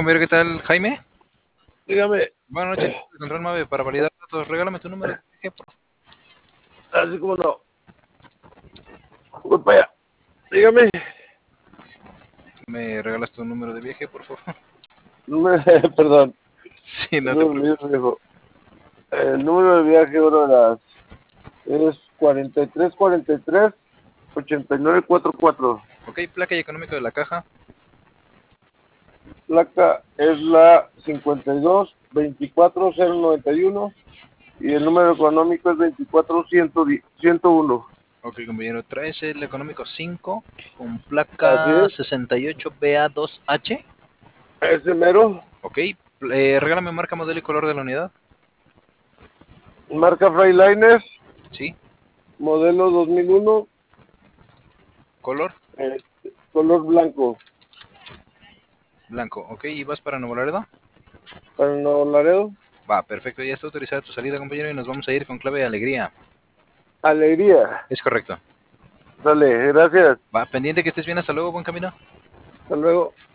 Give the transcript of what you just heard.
compañero, ¿qué tal? Jaime. Dígame, Buenas noches, Control 9, para validar datos, regálame tu número de viaje, por favor. así como no. Voy para allá. Dígame. ¿Me regalas tu número de viaje, por favor? Perdón, Sí, no te no olvides, preocupes. viejo. El número de viaje ahora es 4343-8944. Ok, placa y económico de la caja. Placa es la 5224091 y el número económico es 24101. Ok, compañero, traes el económico 5 con Así placa es, 68BA2H. ese mero. Ok, regálame marca, modelo y color de la unidad. Marca Freightliner, Sí, modelo 2001, color color blanco. blanco. Ok, ¿y vas para Nuevo Laredo? Para Nuevo Laredo. Va, perfecto, ya está autorizada tu salida, compañero, y nos vamos a ir con clave de alegría. Alegría. Es correcto. Dale, gracias. Va, pendiente que estés bien, hasta luego, buen camino. Hasta luego.